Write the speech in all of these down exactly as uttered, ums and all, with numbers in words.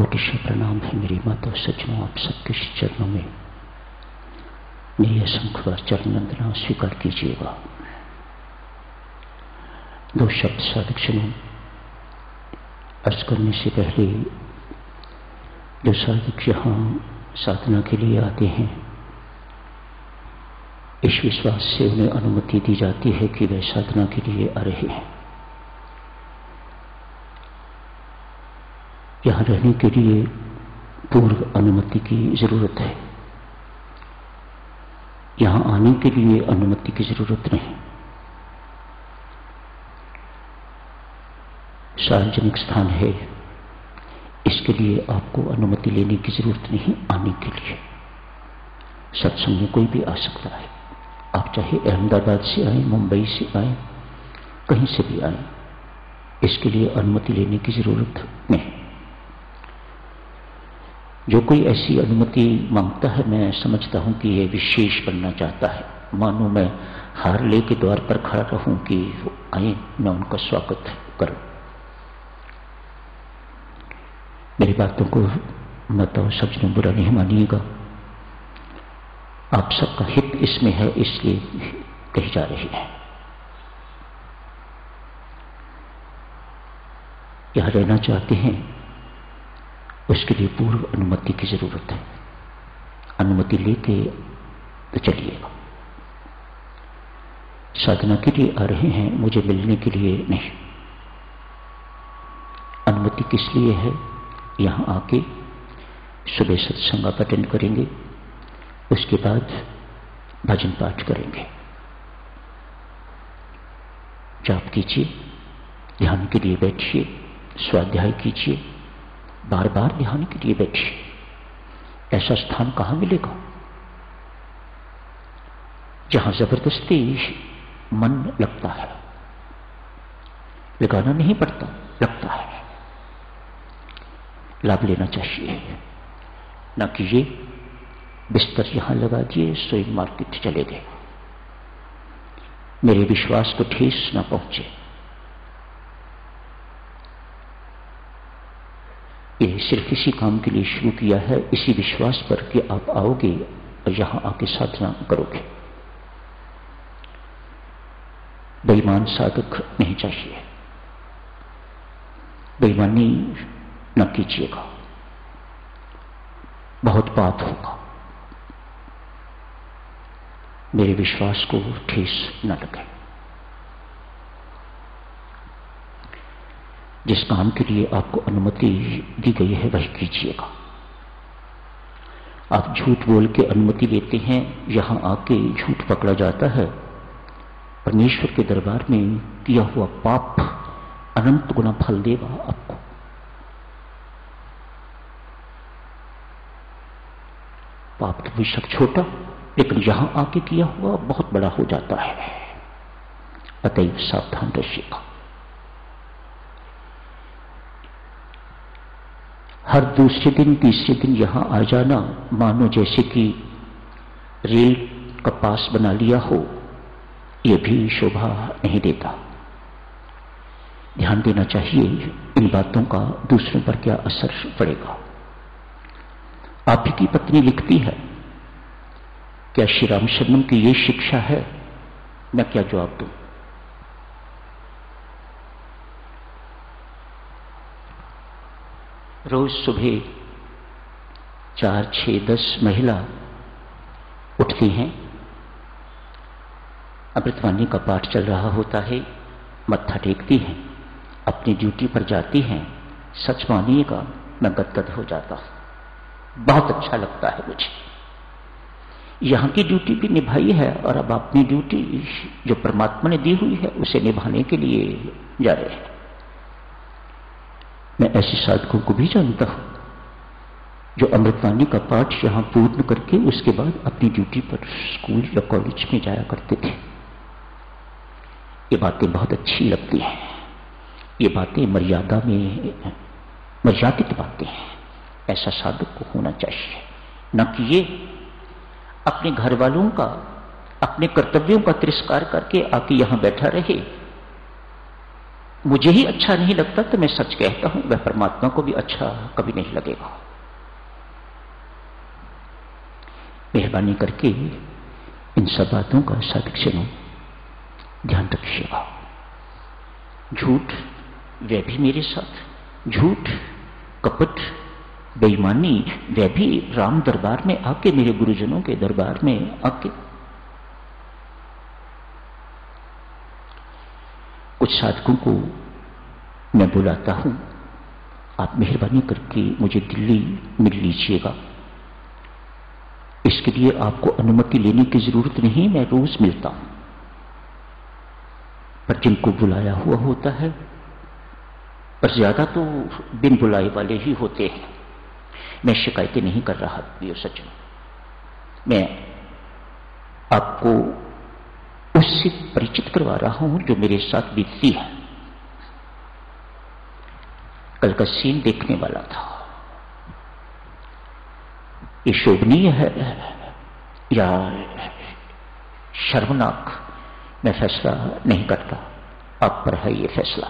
कोटिशः प्रणाम है मेरी माता सज्जनों, आप सबके चरणों में मेरी असंख्य बार चरण वंदना स्वीकार कीजिएगा। दो शब्द साधक जनों अर्ज करने से पहले, जो साधक यहाँ साधना के लिए आते हैं, इस विश्वास से उन्हें अनुमति दी जाती है कि वे साधना के लिए आ रहे हैं। यहाँ रहने के लिए पूर्व अनुमति की जरूरत है, यहाँ आने के लिए अनुमति की जरूरत नहीं। सार्वजनिक स्थान है, इसके लिए आपको अनुमति लेने की जरूरत नहीं। आने के लिए सत्संग में कोई भी आ सकता है। आप चाहे अहमदाबाद से आए, मुंबई से आए, कहीं से भी आए, इसके लिए अनुमति लेने की जरूरत नहीं। जो कोई ऐसी अनुमति मांगता है, मैं समझता हूं कि यह विशेष बनना चाहता है। मानो मैं हार ले के द्वार पर खड़ा रहूं कि वो आए, मैं उनका स्वागत करूं। मेरी बातों को मत और सज्जनों बुरा नहीं मानिएगा। आप सबका हित इसमें है, इसलिए कही जा रही है। यहां रहना चाहते हैं, उसके लिए पूर्व अनुमति की जरूरत है। अनुमति लेके तो चलिएगा। साधना के लिए आ रहे हैं, मुझे मिलने के लिए नहीं। अनुमति किस लिए है? यहां आके सुबह सत्संग आप अटेंड करेंगे, उसके बाद भजन पाठ करेंगे, जाप कीजिए, ध्यान के लिए बैठिए, स्वाध्याय कीजिए, बार बार ध्यान के लिए बैठिए। ऐसा स्थान कहां मिलेगा जहां जबरदस्ती मन लगता है? लगाना नहीं पड़ता, लगता है। लाभ लेना चाहिए, ना कि ये बिस्तर यहां लगा दिए, सोई मार्केट चले गए, मेरे विश्वास को ठेस ना पहुंचे। ये सिर्फ इसी काम के लिए शुरू किया है, इसी विश्वास पर कि आप आओगे और यहां आके साधना करोगे। बेईमान साधक नहीं चाहिए, बेईमानी न कीजिएगा, बहुत पाप होगा। मेरे विश्वास को ठेस न लगे। जिस काम के लिए आपको अनुमति दी गई है वही कीजिएगा। आप झूठ बोल के अनुमति लेते हैं, यहां आके झूठ पकड़ा जाता है। परमेश्वर के दरबार में किया हुआ पाप अनंत गुना फल देगा आपको। पाप तो बेशक छोटा, लेकिन यहां आके किया हुआ बहुत बड़ा हो जाता है। अतएव सावधान रहिएगा। हर दूसरे दिन तीसरे दिन यहां आ जाना मानो जैसे कि रेल का पास बना लिया हो, यह भी शोभा नहीं देता। ध्यान देना चाहिए इन बातों का दूसरों पर क्या असर पड़ेगा। आप ही की पत्नी लिखती है, क्या श्री रामचंद्र की ये शिक्षा है? मैं क्या जवाब दूं? रोज सुबह चार छह दस महिला उठती हैं, अमृतवाणी का पाठ चल रहा होता है, मत्था टेकती हैं, अपनी ड्यूटी पर जाती हैं। सच मानिएगा, मैं गदगद हो जाता हूं, बहुत अच्छा लगता है मुझे। यहां की ड्यूटी भी निभाई है और अब अपनी ड्यूटी जो परमात्मा ने दी हुई है उसे निभाने के लिए जा रहे हैं। मैं ऐसे साधकों को भी जानता हूं जो अमृतवाणी का पाठ यहां पूर्ण करके उसके बाद अपनी ड्यूटी पर स्कूल या कॉलेज में जाया करते थे। ये बातें बहुत अच्छी लगती हैं। ये बातें मर्यादा में मर्यादित बातें हैं। ऐसा साधक को होना चाहिए, न कि ये अपने घर वालों का, अपने कर्तव्यों का तिरस्कार करके आके यहां बैठा रहे मुझे ही अच्छा नहीं लगता तो मैं सच कहता हूं, वह परमात्मा को भी अच्छा कभी नहीं लगेगा। मेहरबानी करके इन सब बातों का सदक्षण ध्यान रखिएगा। झूठ वह भी मेरे साथ, झूठ कपट बेईमानी वह भी राम दरबार में आके, मेरे गुरुजनों के दरबार में आके। कुछ साधकों को मैं बुलाता हूं, आप मेहरबानी करके मुझे दिल्ली मिल लीजिएगा। इसके लिए आपको अनुमति लेने की जरूरत नहीं, मैं रोज मिलता हूं। पर जिनको बुलाया हुआ होता है, पर ज्यादा तो बिन बुलाए वाले ही होते हैं। मैं शिकायतें नहीं कर रहा प्रिय सज्जन, मैं आपको उससे परिचित करवा रहा हूं जो मेरे साथ बीतती है। कल का सीन देखने वाला था। ये शोभनीय है या शर्मनाक, मैं फैसला नहीं करता, आप पर है ये फैसला।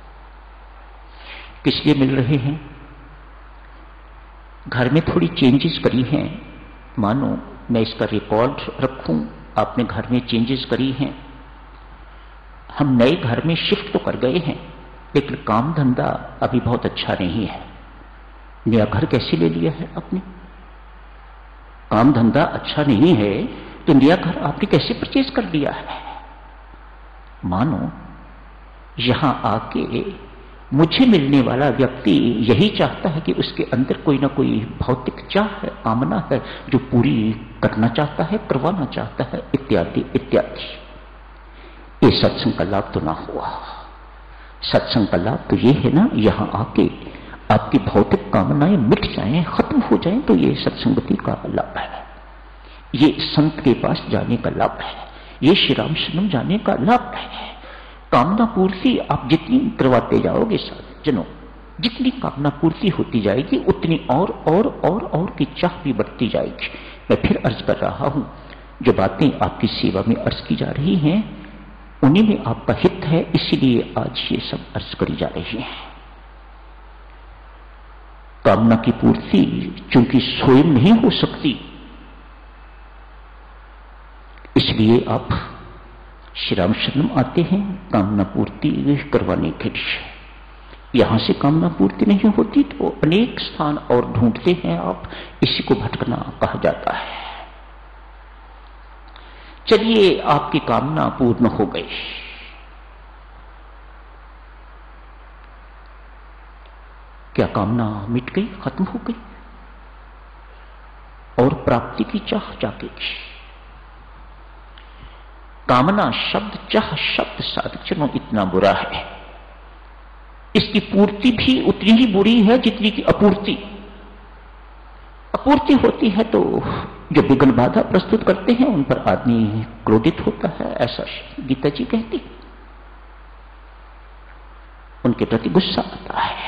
किस लिए मिल रहे हैं? घर में थोड़ी चेंजेस करी हैं, मानो मैं इसका रिकॉर्ड रखूं। आपने घर में चेंजेस करी हैं, हम नए घर में शिफ्ट तो कर गए हैं, लेकिन काम धंधा अभी बहुत अच्छा नहीं है। नया घर कैसे ले लिया है आपने? काम धंधा अच्छा नहीं है तो नया घर आपने कैसे परचेज कर लिया है? मानो यहां आके मुझे मिलने वाला व्यक्ति यही चाहता है कि उसके अंदर कोई ना कोई भौतिक चाह है, कामना है, जो पूरी करना चाहता है, करवाना चाहता है, इत्यादि इत्यादि। ये सत्संग का लाभ तो ना हुआ। सत्संग का लाभ तो ये है ना, यहां आके आपकी भौतिक कामनाएं मिट जाएं, खत्म हो जाएं, तो ये सत्संगति का लाभ है, ये संत के पास जाने का लाभ है, ये श्री राम शरण जाने का लाभ है। कामना पूर्ति आप जितनी करवाते जाओगे सज्जनों, जितनी कामना पूर्ति होती जाएगी उतनी और और और और की चाह भी बढ़ती जाएगी। मैं फिर अर्ज कर रहा हूं, जो बातें आपकी सेवा में अर्ज की जा रही हैं उन्हीं में आपका हित है, इसीलिए आज ये सब अर्ज करी जा रही है। कामना की पूर्ति चूंकि स्वयं नहीं हो सकती, इसलिए आप श्री राम शरण आते हैं कामना पूर्ति करवाने के लिए। यहां से कामना पूर्ति नहीं होती तो अनेक स्थान और ढूंढते हैं आप, इसी को भटकना कहा जाता है। चलिए आपकी कामना पूर्ण हो गई, क्या कामना मिट गई, खत्म हो गई और प्राप्ति की चाह जागेगी? कामना शब्द, चाह शब्द साधकजनों इतना बुरा है, इसकी पूर्ति भी उतनी ही बुरी है जितनी की अपूर्ति। अपूर्ति होती है तो जो विघ्न बाधा प्रस्तुत करते हैं उन पर आदमी क्रोधित होता है, ऐसा गीता जी कहती, उनके प्रति गुस्सा आता है,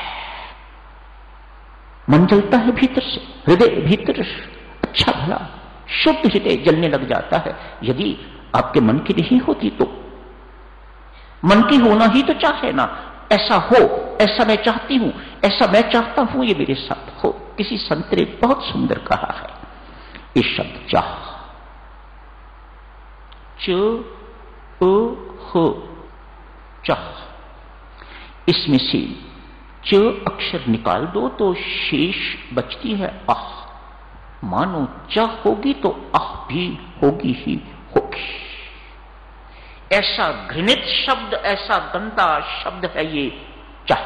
मन जलता है भीतर से, हृदय भीतर अच्छा भला शुद्ध हृदय जलने लग जाता है। यदि आपके मन की नहीं होती तो मन की होना ही तो चाहे ना, ऐसा हो, ऐसा मैं चाहती हूं, ऐसा मैं चाहता हूं ये मेरे साथ हो। किसी संत ने बहुत सुंदर कहा है ये शब्द चाह, च ओ हो, चाह, इसमें से च अक्षर निकाल दो तो शेष बचती है आह। मानो चाह होगी तो आह भी होगी ही होगी। ऐसा घृणित शब्द, ऐसा गंदा शब्द है ये चाह।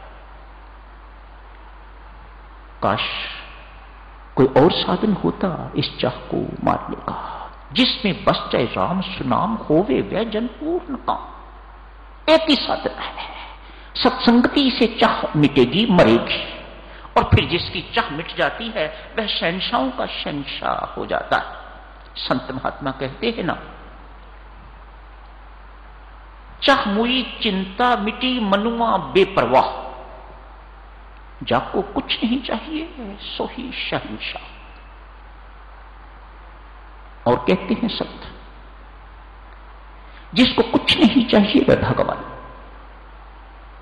काश कोई और साधन होता इस चाह को मारने का, जिसमें बस जाए राम सुनाम होवे वह जन पूर्ण काम। एक ही साधन है, सत्संगति से चाह मिटेगी, मरेगी, और फिर जिसकी चाह मिट जाती है वह शहंशाहों का शहंशाह हो जाता है। संत महात्मा कहते हैं ना, चाह मुई चिंता मिटी मनुआ बेपरवाह, जाको कुछ नहीं चाहिए सो ही शहंशाह। और कहते हैं संत, जिसको कुछ नहीं चाहिए वह भगवान,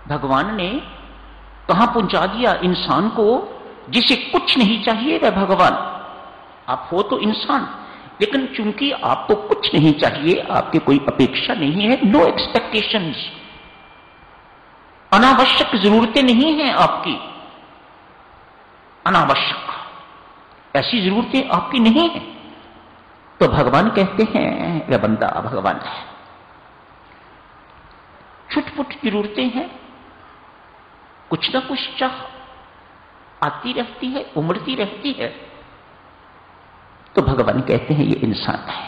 भगवान ने कहां पहुंचा दिया इंसान को, जिसे कुछ नहीं चाहिए वह भगवान। आप हो तो इंसान, लेकिन चूंकि आपको कुछ नहीं चाहिए, आपके कोई अपेक्षा नहीं है, नो एक्सपेक्टेशंस, अनावश्यक जरूरतें नहीं हैं आपकी, अनावश्यक ऐसी जरूरतें आपकी नहीं है, तो भगवान कहते हैं वह बंदा भगवान है। छुटपुट जरूरतें हैं, कुछ ना कुछ चाह आती रहती है, उमड़ती रहती है, तो भगवान कहते हैं ये इंसान है।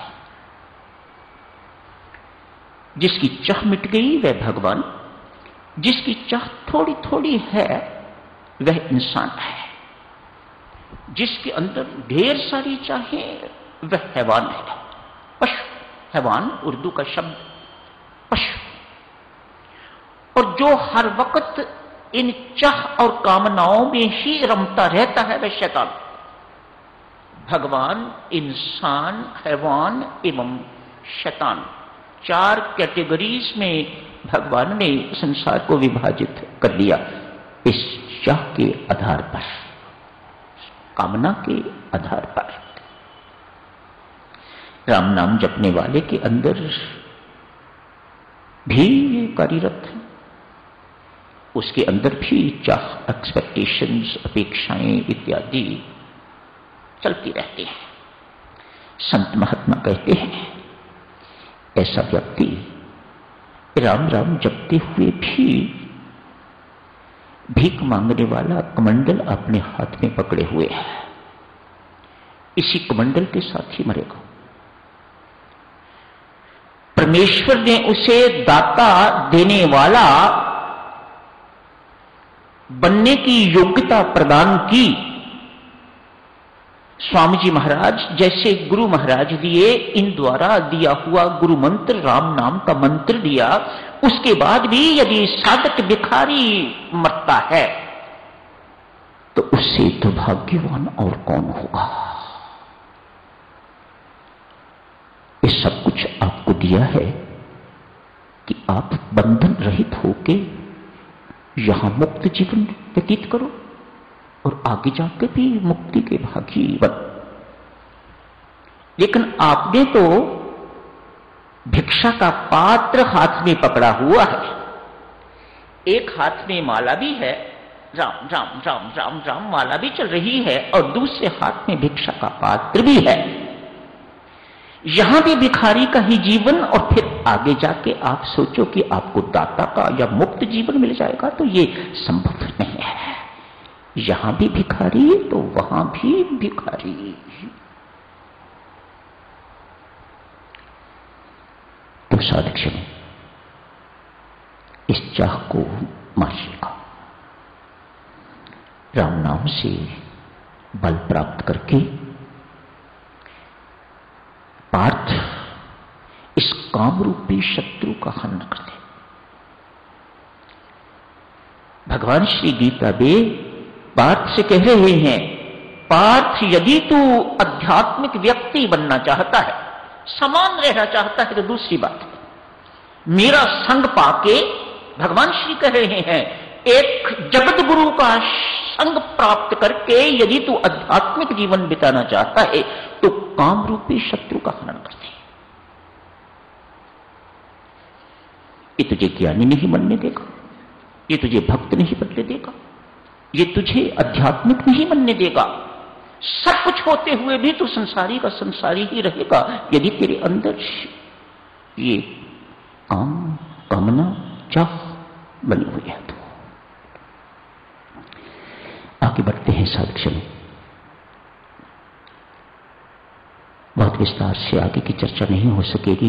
जिसकी चाह मिट गई वह भगवान, जिसकी चाह थोड़ी थोड़ी है वह इंसान है, जिसके अंदर ढेर सारी चाहें वह हैवान है, पशु। हैवान उर्दू का शब्द पशु। और जो हर वक्त इन चाह और कामनाओं में ही रमता रहता है वह शैतान। भगवान, इंसान, हैवान एवं शैतान, चार कैटेगरीज में भगवान ने संसार को विभाजित कर दिया इस चाह के आधार पर, कामना के आधार पर। राम नाम जपने वाले के अंदर भी ये कार्यरत है, उसके अंदर भी चाह, एक्सपेक्टेशंस, अपेक्षाएं इत्यादि चलती रहती हैं। संत महात्मा कहते हैं ऐसा व्यक्ति राम राम जपते हुए भी भीख मांगने वाला कमंडल अपने हाथ में पकड़े हुए है, इसी कमंडल के साथ ही मरेगा। परमेश्वर ने उसे दाता देने वाला बनने की योग्यता प्रदान की। स्वामी जी महाराज जैसे गुरु महाराज दिए, इन द्वारा दिया हुआ गुरु मंत्र, राम नाम का मंत्र दिया, उसके बाद भी यदि साधक भिखारी मरता है तो उससे दुर्भाग्यवान और कौन होगा। ये सब कुछ आपको दिया है कि आप बंधन रहित होके यहां मुक्त जीवन व्यतीत करो और आगे जाकर भी मुक्ति के भागी बन। लेकिन आपने तो भिक्षा का पात्र हाथ में पकड़ा हुआ है, एक हाथ में माला भी है, राम राम राम राम राम माला भी चल रही है, और दूसरे हाथ में भिक्षा का पात्र भी है। यहां भी भिखारी का ही जीवन, और फिर आगे जाके आप सोचो कि आपको दाता का या मुक्त जीवन मिल जाएगा, तो ये संभव नहीं है। यहां भी भिखारी तो वहां भी भिखारी। तो साधक जन इस चाह को मारिएगा, राम नाम से बल प्राप्त करके पार्थ इस काम रूपी शत्रु का हनन कर दे। भगवान श्री गीता में पार्थ से कह रहे हैं, पार्थ यदि तू आध्यात्मिक व्यक्ति बनना चाहता है, समान रहना चाहता है, तो दूसरी बात है, मेरा संग पाके, भगवान श्री कह रहे हैं, एक जगत गुरु का संग प्राप्त करके यदि तू आध्यात्मिक जीवन बिताना चाहता है तो काम रूपी शत्रु का हनन कर दे। ये तुझे ज्ञानी नहीं बनने देगा, ये तुझे भक्त नहीं बनने देगा, ये तुझे आध्यात्मिक नहीं बनने देगा। सब कुछ होते हुए भी तू संसारी का संसारी ही रहेगा यदि तेरे अंदर ये काम, कामना, चाह बनी हुई है। तो आगे बढ़ते हैं साधक जन। बहुत विस्तार से आगे की चर्चा नहीं हो सकेगी,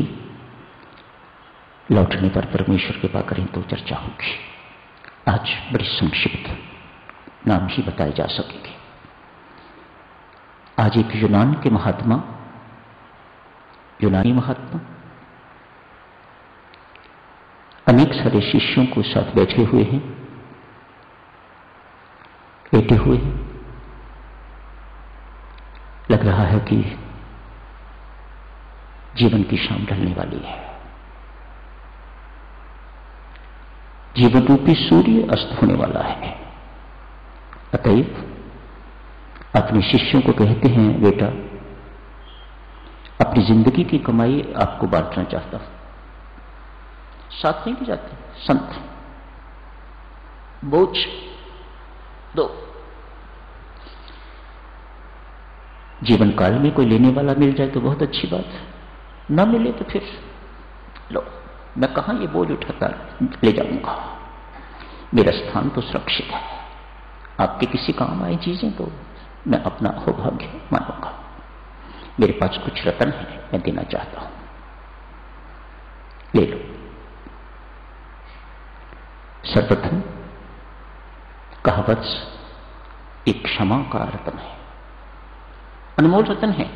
लौटने पर परमेश्वर कृपा करें तो चर्चा होगी। आज बड़ी संक्षिप्त नाम ही बताए जा सकेंगे। आज एक यूनान के महात्मा, यूनानी महात्मा अनेक सारे शिष्यों को साथ बैठे हुए हैं, लेटे हुए हैं। लग रहा है कि जीवन की शाम ढलने वाली है। जीवन रूपी सूर्य अस्त होने वाला है। अतएव अपने शिष्यों को कहते हैं, बेटा अपनी जिंदगी की कमाई आपको बांटना चाहता हूं। साथ नहीं ले जाते संत, बोझ दो। जीवन काल में कोई लेने वाला मिल जाए तो बहुत अच्छी बात है, ना मिले तो फिर लो, मैं कहां ये बोझ उठाता ले जाऊंगा, मेरा स्थान तो सुरक्षित है। आपके किसी काम आए चीजें तो मैं अपना सौभाग्य मानूंगा। मेरे पास कुछ रतन है, मैं देना चाहता हूं, ले लो। सर्वप्रथम कहावत एक क्षमा का रतन है, अनमोल रतन है।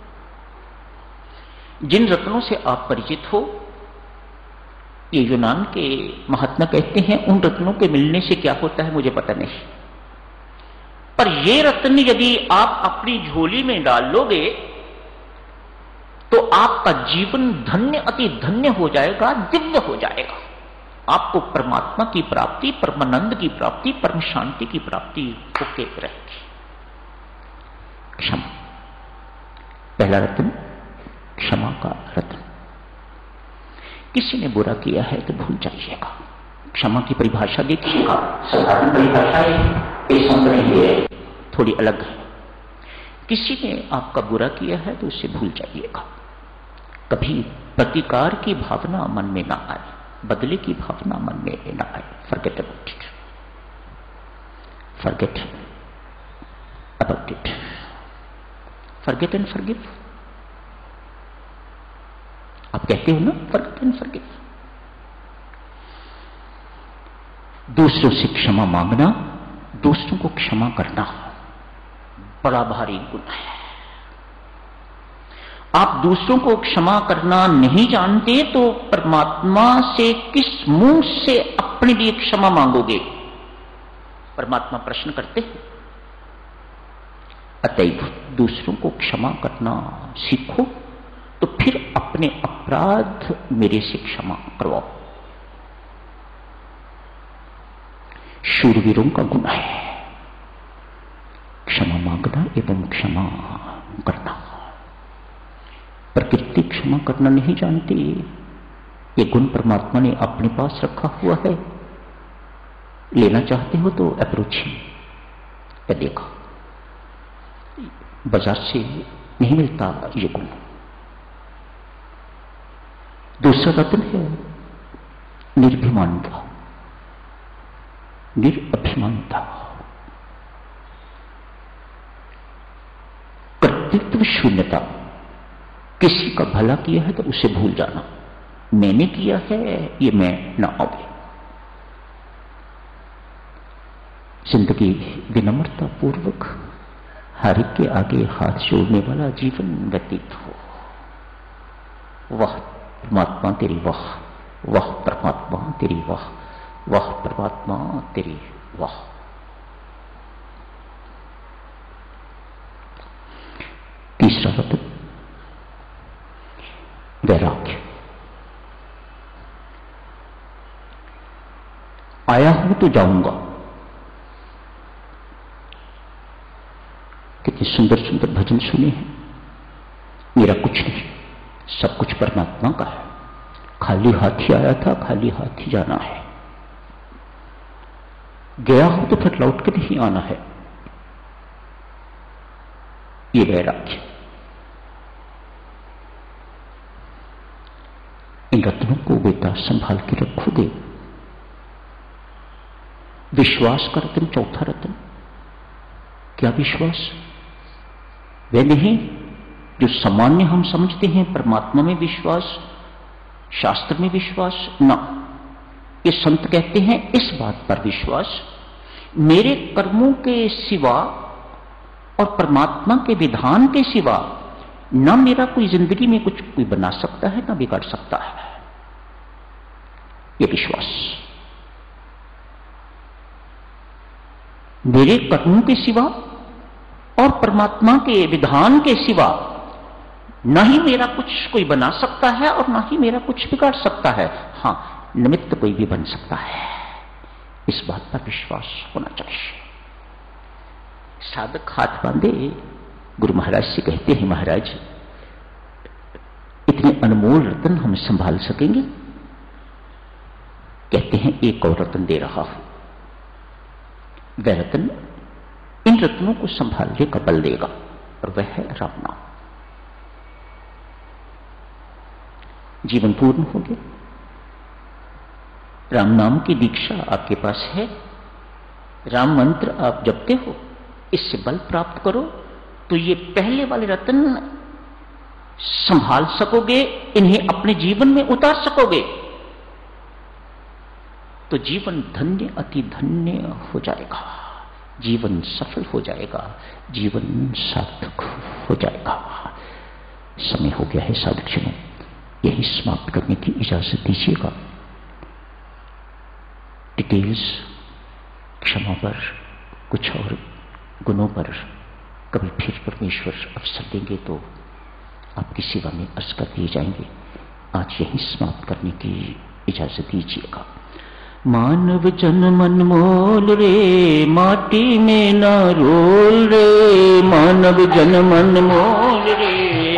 जिन रत्नों से आप परिचित हो, ये यूनान के महात्मा कहते हैं, उन रत्नों के मिलने से क्या होता है मुझे पता नहीं, पर ये रत्न यदि आप अपनी झोली में डाल लोगे तो आपका जीवन धन्य अति धन्य हो जाएगा, दिव्य हो जाएगा। आपको परमात्मा की प्राप्ति, परमानंद की प्राप्ति, परम शांति की प्राप्ति होके रहेगी। क्षमा, पहला रत्न क्षमा का रत्न। किसी ने बुरा किया है तो भूल जाइएगा। क्षमा की परिभाषा देखिएगा, साधारण परिभाषा है, थोड़ी अलग है। किसी ने आपका बुरा किया है तो उसे भूल जाइएगा। कभी प्रतिकार की भावना मन में ना आए, बदले की भावना मन में ना आए। Forget about it, forget about it, forget and forgive. आप कहते हो ना, फॉरगेट एंड फॉरगिव। दूसरों से क्षमा मांगना, दूसरों को क्षमा करना बड़ा भारी गुण है। आप दूसरों को क्षमा करना नहीं जानते तो परमात्मा से किस मुंह से अपने लिए क्षमा मांगोगे? परमात्मा प्रश्न करते हैं। अतएव दूसरों को क्षमा करना सीखो, तो फिर अपने अपराध मेरे से क्षमा करवाओ। शूरवीरों का गुण है क्षमा मांगना एवं क्षमा करना। प्रकृति क्षमा करना नहीं जानती, ये गुण परमात्मा ने अपने पास रखा हुआ है। लेना चाहते हो तो अप्रोच ही देखा, बाजार से नहीं मिलता ये गुण। दूसरा रत्न है निर्भिमानता, निरअभिमानता। कर्तृत्व शून्यता। किसी का भला किया है तो उसे भूल जाना, मैंने किया है ये मैं ना आवे। जिंदगी विनम्रता पूर्वक हर एक के आगे हाथ जोड़ने वाला जीवन व्यतीत हो। वह परमात्मा तेरी वाह, वह परमात्मा तेरी वाह, वह परमात्मा तेरी वाह। तीसरा रत्न वैराग्य। आया हूं तो जाऊंगा। कितने सुंदर सुंदर भजन सुने हैं। मेरा कुछ नहीं, सब कुछ परमात्मा का है। खाली हाथ ही आया था, खाली हाथ ही जाना है। गया हूं तो फिर लौट के नहीं आना है। ये वैराग्य। इन रत्नों को बेटा संभाल के रखोगे। विश्वास का रत्न चौथा रत्न। क्या विश्वास? वह नहीं जो सामान्य हम समझते हैं, परमात्मा में विश्वास, शास्त्र में विश्वास ना। ये संत कहते हैं इस बात पर विश्वास, मेरे कर्मों के सिवा और परमात्मा के विधान के सिवा न मेरा कोई जिंदगी में कुछ कोई बना सकता है ना बिगाड़ सकता है। ये विश्वास। मेरे कर्मों के सिवा और परमात्मा के विधान के सिवा न ही मेरा कुछ कोई बना सकता है और न ही मेरा कुछ बिगाड़ सकता है। हां, निमित्त कोई भी बन सकता है। इस बात पर विश्वास होना चाहिए। साधक हाथ बांधे गुरु महाराज से कहते हैं, महाराज इतने अनमोल रतन हम संभाल सकेंगे? कहते हैं एक और रतन दे रहा हूं, वह रतन इन रत्नों को संभालने का बल देगा, और वह है राम नाम। जीवन पूर्ण हो गया। राम नाम की दीक्षा आपके पास है, राम मंत्र आप जपते हो, इससे बल प्राप्त करो तो ये पहले वाले रत्न संभाल सकोगे, इन्हें अपने जीवन में उतार सकोगे, तो जीवन धन्य अति धन्य हो जाएगा, जीवन सफल हो जाएगा, जीवन सार्थक हो जाएगा। समय हो गया है साधकजनों, यही समाप्त करने की इजाजत दीजिएगा। डिटेल्स क्षमा पर, कुछ और गुणों पर कभी फिर परमेश्वर अवसर देंगे तो आपकी सेवा में अर्ज कर दिए जाएंगे। आज यही समाप्त करने की इजाजत दीजिएगा। मानव जन्म अनमोल रे, माटी में ना रोल रे, मानव जन्म अनमोल रे,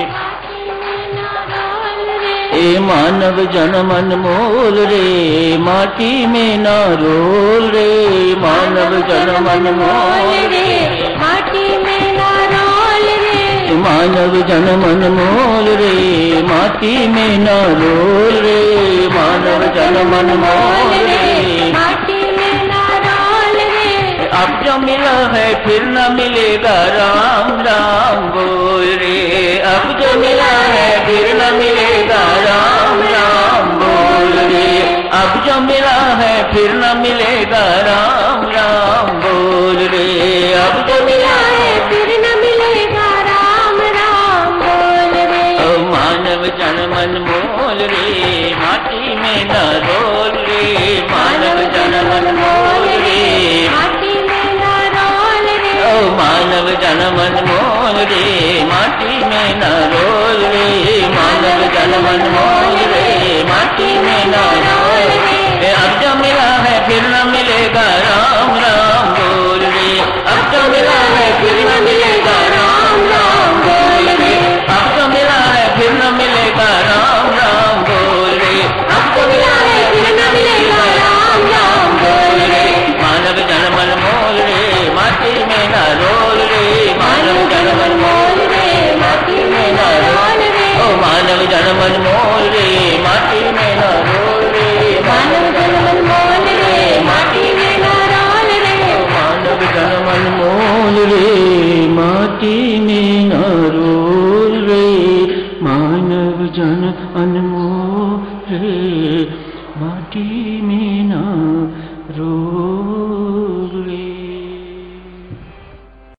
ए मानव जन्म अनमोल रे, माटी में ना रोल रे, मानव जन्म अनमोल रे, माटी में ना रोल रे, मानव जन्म अनमोल रे, माटी में ना रोल रे, मानव जन्म अनमोल रे, माटी में ना रोल रे। अब जो मिला है फिर न मिलेगा, राम राम बोल रे, अब जो मिला है फिर न मिलेगा, राम राम बोल रे, अब जो मिला है फिर न मिलेगा, राम राम बोल रे, अब जो मिला है फिर न मिलेगा, राम राम बोल रे। ओ मानव जन्म अनमोल रे, माटी में न रोल रे, मानव जन्म अनमोल रे, माटी में न रोल रे, ओ मानव जन्म अनमोल रे, माटी में न रोल रे, मानव जन्म अनमोल रे, माटी में न रोल रे। अब जो मिला है फिर न मिलेगा, राम राम बोल रे, अब जो मिला है फिर न मिलेगा, राम राम बोल रे, अब जो मिला है फिर न मिलेगा, राम राम बोल रे, अब जो मिला है फिर न मिलेगा, राम राम बोल रे। मानव जन्म अनमोल रे, माटी में न रोल रे, मानव जन्म अनमोल रे, माटी में न रोल रे, ओ मानव जन्म अनमोल रे, माटी में न रोल रे, मानव जन्म अनमोल रे, माटी में न रोल रे, मानव जन्म अनमोल रे, माटी में न रोल रे, मानव जन्म अनमोल रे, माटी